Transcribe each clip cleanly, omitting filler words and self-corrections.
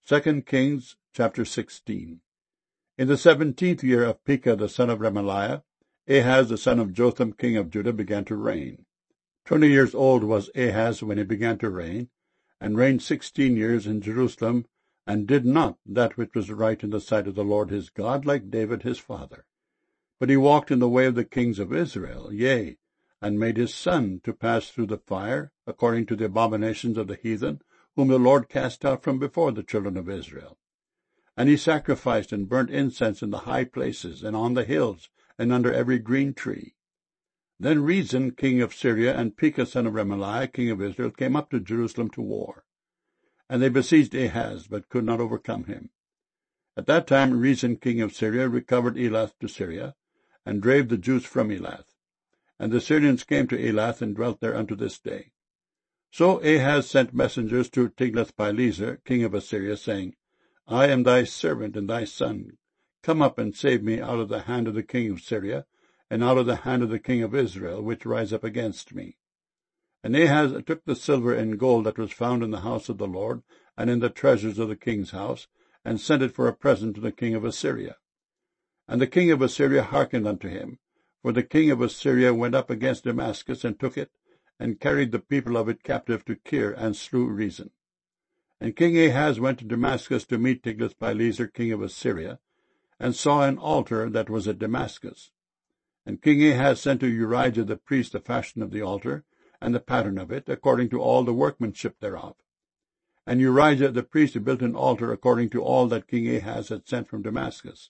2 Kings chapter 16. In the 17th year of Pekah the son of Remaliah, Ahaz the son of Jotham king of Judah began to reign. 20 years old was Ahaz when he began to reign, and reigned 16 years in Jerusalem, and did not that which was right in the sight of the Lord his God, like David his father. But he walked in the way of the kings of Israel, yea, and made his son to pass through the fire, according to the abominations of the heathen, whom the Lord cast out from before the children of Israel. And he sacrificed and burnt incense in the high places, and on the hills, and under every green tree. Then Rezin king of Syria and Pekah son of Remaliah king of Israel came up to Jerusalem to war. And they besieged Ahaz, but could not overcome him. At that time Rezin king of Syria recovered Elath to Syria, and drave the Jews from Elath. And the Syrians came to Elath, and dwelt there unto this day. So Ahaz sent messengers to Tiglath-Pileser king of Assyria, saying, I am thy servant and thy son. Come up and save me out of the hand of the king of Syria, and out of the hand of the king of Israel, which rise up against me. And Ahaz took the silver and gold that was found in the house of the Lord, and in the treasures of the king's house, and sent it for a present to the king of Assyria. And the king of Assyria hearkened unto him, for the king of Assyria went up against Damascus, and took it, and carried the people of it captive to Kir, and slew Rezin. And King Ahaz went to Damascus to meet Tiglath-Pileser king of Assyria, and saw an altar that was at Damascus. And King Ahaz sent to Urijah the priest the fashion of the altar, and the pattern of it, according to all the workmanship thereof. And Urijah the priest built an altar according to all that King Ahaz had sent from Damascus.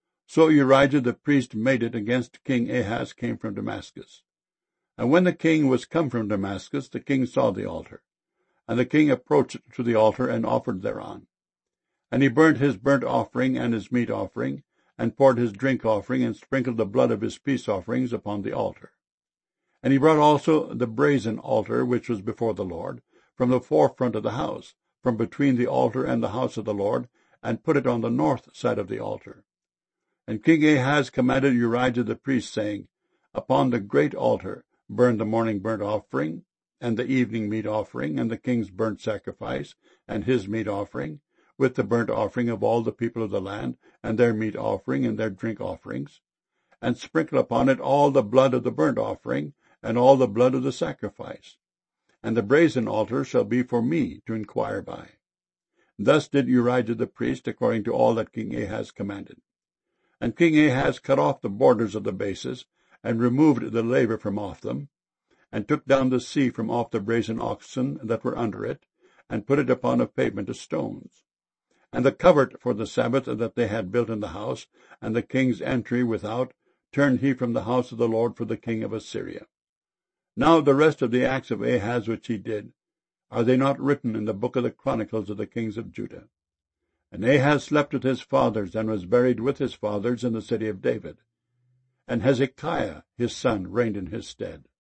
So Urijah the priest made it against King Ahaz came from Damascus. And when the king was come from Damascus, the king saw the altar. And the king approached to the altar, and offered thereon. And he burnt his burnt offering and his meat offering, and poured his drink offering, and sprinkled the blood of his peace offerings upon the altar. And he brought also the brazen altar which was before the Lord, from the forefront of the house, from between the altar and the house of the Lord, and put it on the north side of the altar. And King Ahaz commanded Urijah the priest, saying, Upon the great altar burn the morning burnt offering, and the evening meat offering, and the king's burnt sacrifice, and his meat offering, with the burnt offering of all the people of the land, and their meat offering, and their drink offerings. And sprinkle upon it all the blood of the burnt offering, and all the blood of the sacrifice. And the brazen altar shall be for me to inquire by. Thus did Urijah the priest, according to all that King Ahaz commanded. And King Ahaz cut off the borders of the bases, and removed the laver from off them, and took down the sea from off the brazen oxen that were under it, and put it upon a pavement of stones. And the covert for the Sabbath that they had built in the house, and the king's entry without, turned he from the house of the Lord for the king of Assyria. Now the rest of the acts of Ahaz which he did, are they not written in the book of the chronicles of the kings of Judah? And Ahaz slept with his fathers, and was buried with his fathers in the city of David. And Hezekiah his son reigned in his stead.